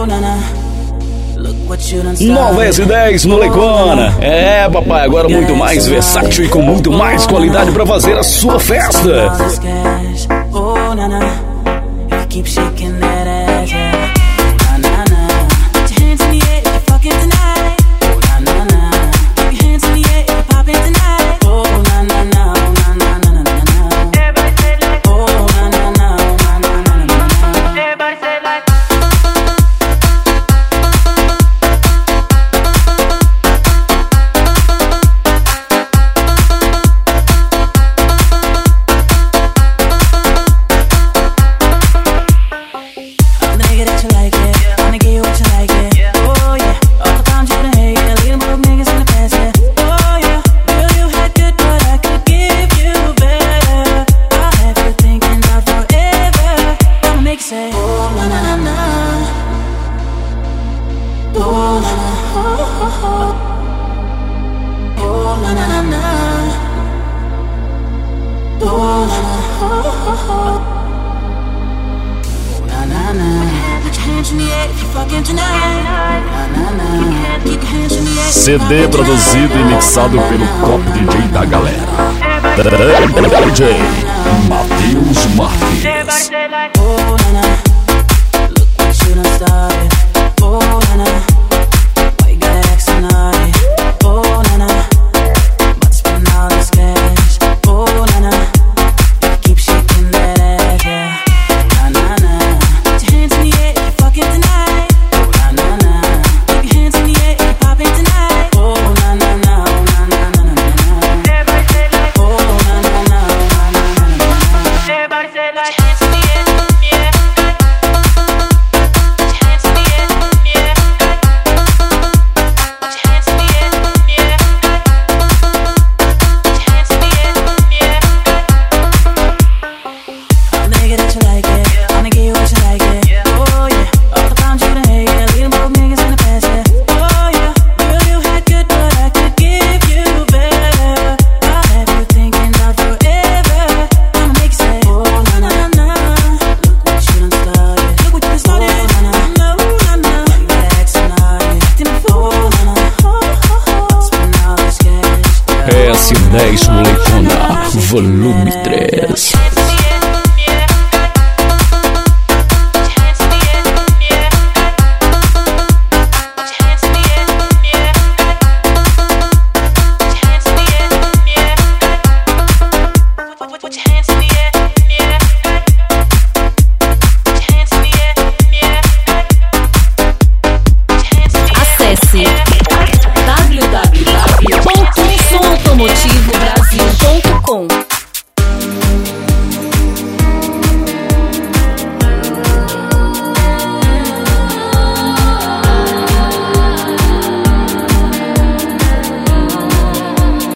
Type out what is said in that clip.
Nova S10 no Lecona. É, papai, agora muito mais versátil e com muito mais qualidade pra fazer a sua festa. CD produzido e mixado pelo top DJ da galera, DJ Matheus Marques. S10 no Lecona, volume 3.